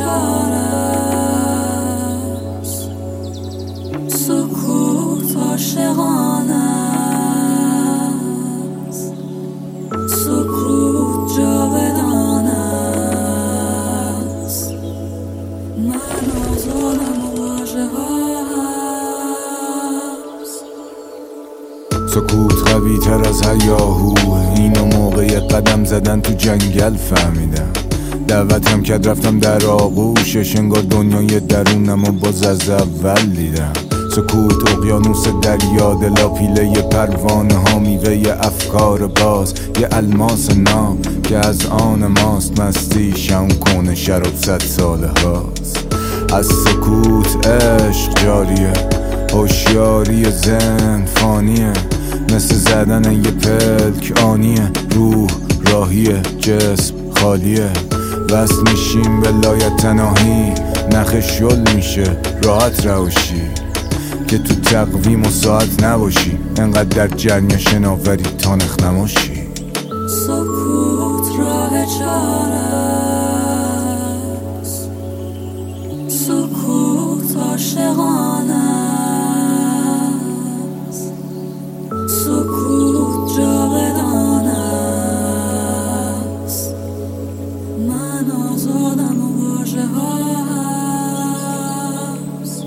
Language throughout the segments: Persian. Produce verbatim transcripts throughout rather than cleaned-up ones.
چاره است، سکوت عاشقانه است، سکوت جاودانه است. من آزادم و واژه هاست. سکوت قوی تر از هیاهوه، اینو موقع قدم زدن تو جنگل فهمیدم. دعوتم کرد رفتم در آغوشش، انگار دنیای درونم و باز از اول دیدم. سکوت اقیانوس دریا، دلا پیله پروانه ها، میوه افکار باز، یه الماس نام که از آن ماست. مستی شم کنه شراب صد ساله هاست. از سکوت عشق جاریه، هوشیاری ذهن فانیه، مثل زدن یه پلک آنیه. روح راهیه، جسم خالیه، وصل میشیم به لایتناهی. نخش یل میشه راحت روشی که تو تقویم و ساعت نباشی، انقدر در جریان شناوری تا نخ نماشی. سکوت راه چاره است، سکوت عاشقانه است، سکوت جاودانه است. من آزادم و واژه هاست.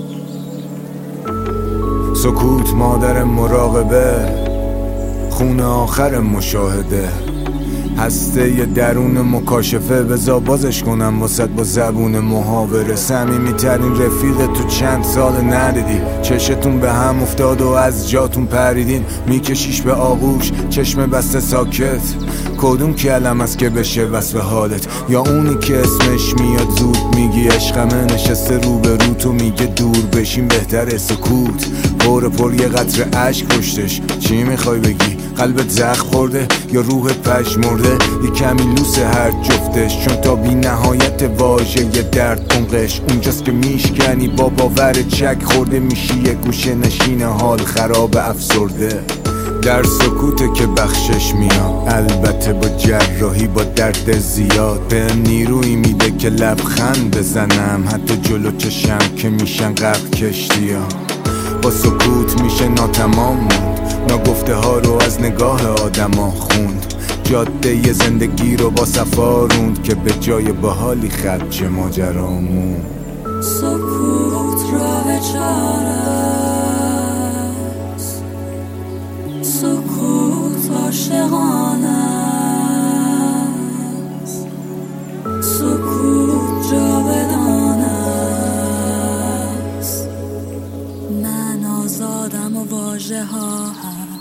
سکوت مادر مراقبه، خون آخر مشاهده، هسته ی درون مکاشفه. بزا بازش کنم واسه با زبون محاوره. صمیمی ترین رفیق تو چند سال ندیدی، چشتون به هم افتاد و از جاتون پریدین. میکشیش به آغوش چشم بسته ساکت، کدوم کلم است که بشه وصف حالت؟ یا اونی که اسمش میاد زود میگی عشقمه، نشسته رو به رو تو میگه دور بشین بهتره. سکوت پر پر یه قطره اشک پشتش، چی میخوای بگی؟ قلبت زخم خورده یا روحت پژمرده؟ یه کمی لوسه هر جفتش، چون تا بی نهایت واژه یه درد کنقش. اونجاست که میشکنی با باور چک خورده، میشی یه گوشه نشین حال خراب افسرده. در سکوته که بخشش میاد، البته با جراحی با درد زیاد. بهم نیروی میده که لبخند بزنم حتی جلو چشم که میشن غرق کشتیا. با سکوت میشه ناتمام موند، ناگفته ها رو از نگاه آدما خوند. جاده ی زندگی رو با صفا روند که به جای باحالی خرج ماجرامون. سکوت راه چاره است، سکوت عاشقانه است، سکوت جاودانه است. من آزادم و واژه ها هست.